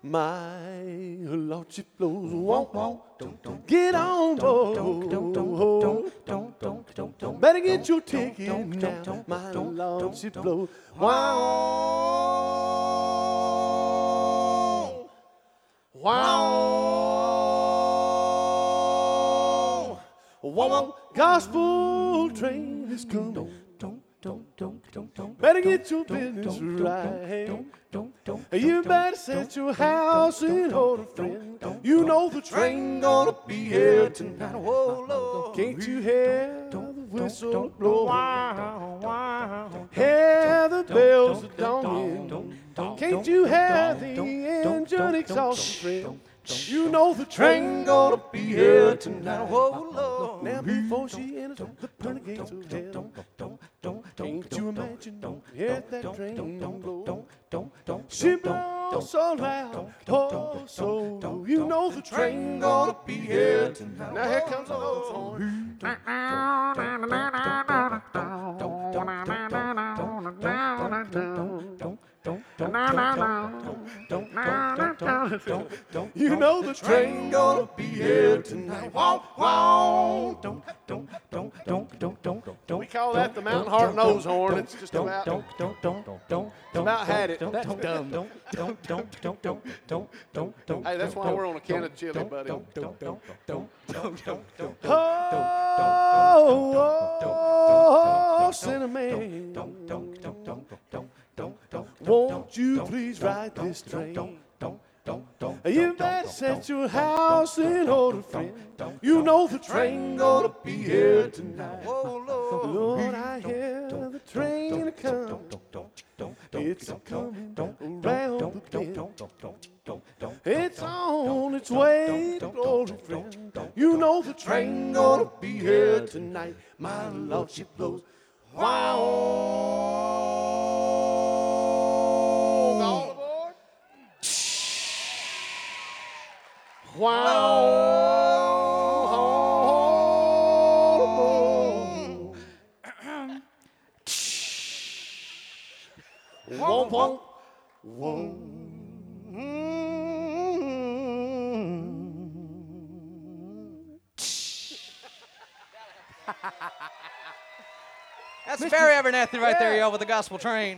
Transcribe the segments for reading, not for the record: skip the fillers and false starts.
My lordship blows. Won't, get on board. Better get your ticket now. My lordship blows. Wow. Wow. Wow. Gospel train is coming. Better get your business right. You better set your house in order, friend. You know the train gonna be here tonight. Whoa, Lord. Can't you hear the whistle blow? Hear the bells a-donging. Can't you hear the engine exhaust, friend? You know the train gonna be here tonight. Whoa, Lord. Now before she enters the pearly gates of hell, can't you imagine if that train blows? She blows so loud, oh so low. You know the train gonna be here tonight. Now here comes the old horn. You know the train gonna be here tonight. Wow, wow. We call that the Mountain Heart Nose Horn. It's just about had it. That's dumb. Hey, that's why we're on a can of chili, buddy. Oh, Cinnamon. Won't you please ride this train? You better set your house in order, friend. You know the train gonna be here tonight. Lord, I hear the train come. It's coming around the bend. It's on its way to glory, friend. You know the train gonna be here tonight. My lordship blows. Wow. All aboard. Wow. All aboard. Whoa, whoa, whoa. That's Barry Abernathy right there, y'all, with the gospel train.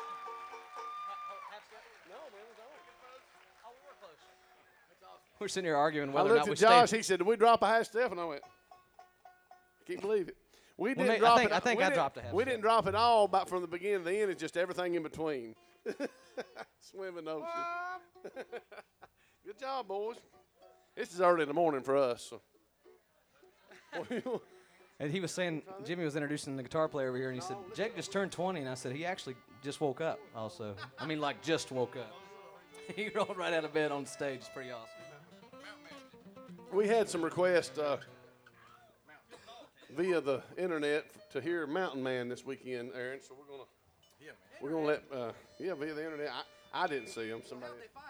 We're sitting here arguing I whether or looked not at we Josh. stayed. He said, "Did we drop a half step?" And I went, "I can't believe it. We didn't Well, drop I it. think I dropped a half We step. didn't drop it all, but from the beginning to the end, it's just everything in between. Swimming ocean. Good job, boys. This is early in the morning for us. So. And he was saying, Jimmy was introducing the guitar player over here, and he said, Jake just turned 20. And I said, he actually just woke up also. I mean, like, just woke up. He rolled right out of bed on stage. It's pretty awesome. We had some requests via the internet to hear Mountain Man this weekend, Aaron. So we're gonna let via the internet. I didn't see him. Somebody.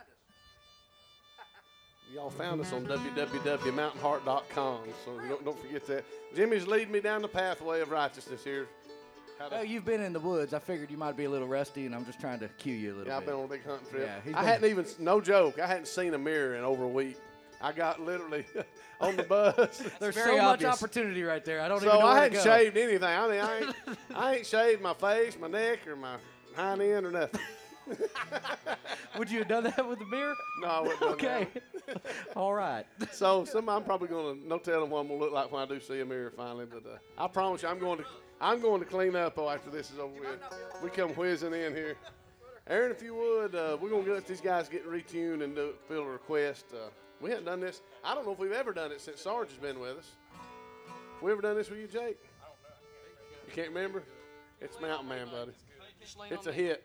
Y'all found us on www.mountainheart.com, so don't forget that. Jimmy's leading me down the pathway of righteousness here. Well, you've been in the woods. I figured you might be a little rusty, and I'm just trying to cue you a little bit. Yeah, I've been on a big hunting trip. Yeah, I hadn't even, no joke, I hadn't seen a mirror in over a week. I got literally on the bus. There's very so obvious. much opportunity right there. I don't So even know I where to hadn't go. shaved anything. I mean, I ain't shaved my face, my neck, or my hind end or nothing. Would you have done that with the beer? No, I wouldn't have done Okay. All right. that. So I'm probably going to, no telling what I'm going to look like when I do see a mirror finally. But I promise you, I'm going to clean up after this is over with. We come whizzing in here. Aaron, if you would, we're going to let these guys get retuned and fill a request. We hadn't done this. I don't know if we've ever done it since Sarge has been with us. We ever done this with you, Jake? You can't remember? It's Mountain Man, buddy. It's a hit.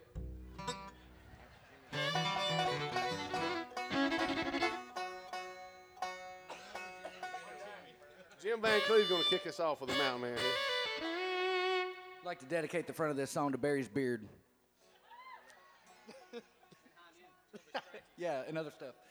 Jim Van Cleve's going to kick us off with a Mountain Man here. I'd like to dedicate the front of this song to Barry's beard. Yeah, and other stuff.